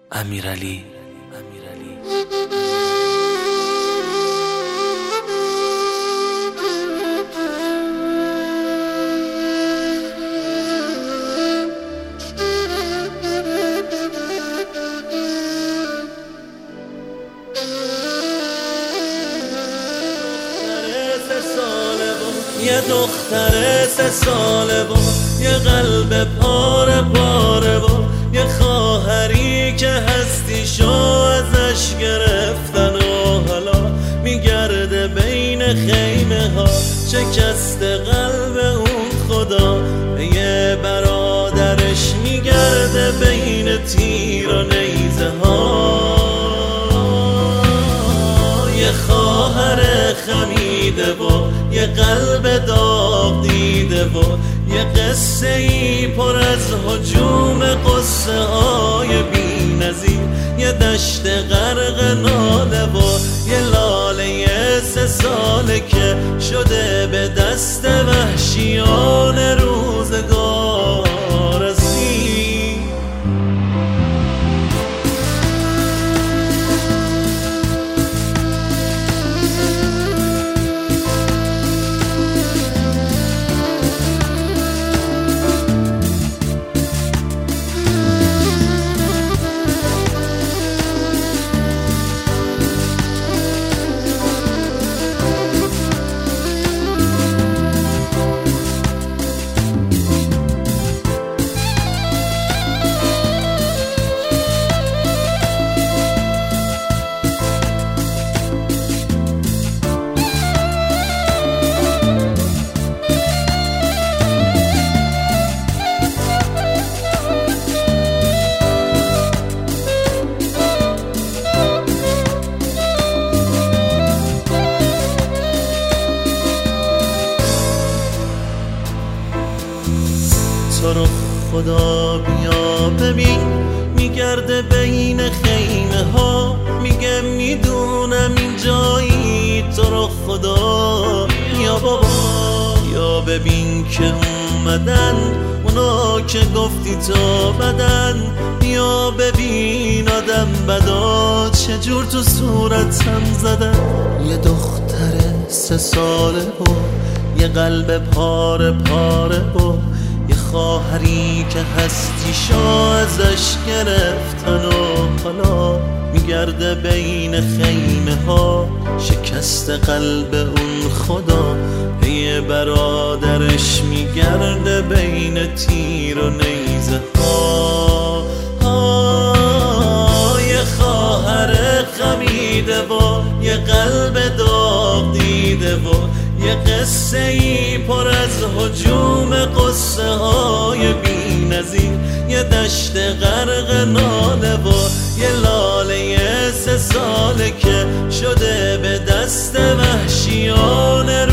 امیرعلی. یه دختر 3 ساله با یه قلب پاره پاره با یه خواهری که هستیشو ازش گرفتن و حالا میگرده بین خیمه ها، شکست قلب اون خدا به یه برادرش میگرده بین تیر و نیزه ها. یه خواهر خمیده و یه قلب داغ دیده و یه قصه ای پر از هجوم قصه های بی نظیر، یه دشت غرق ناله و یه لاله 3 ساله که شده به دست وحشیان روزگار اسیر. تو رو خدا بیا ببین میگرده بین خیمه ها، میگه میدونم این جایی. تو رو خدا یا بابا یا ببین که اومدن اونا که گفتی تو بدن، یا ببین آدم بدا چجور تو صورتم زدن. یه دختر 3 ساله و یه قلب پاره پاره و یه خواهری که هستیشو ازش گرفتن و حالا میگرده بین خیمه ها، شکست قلب اون خدا به یه برادرش میگرده بین تیر و نیزه ها. یه خواهر خمیده و یه قلب داغ دیده و یه قصه ای پر از هجوم قصه های بی نظیر، یه دشت غرق ناله و یه لاله 3 ساله که شده به دست وحشیان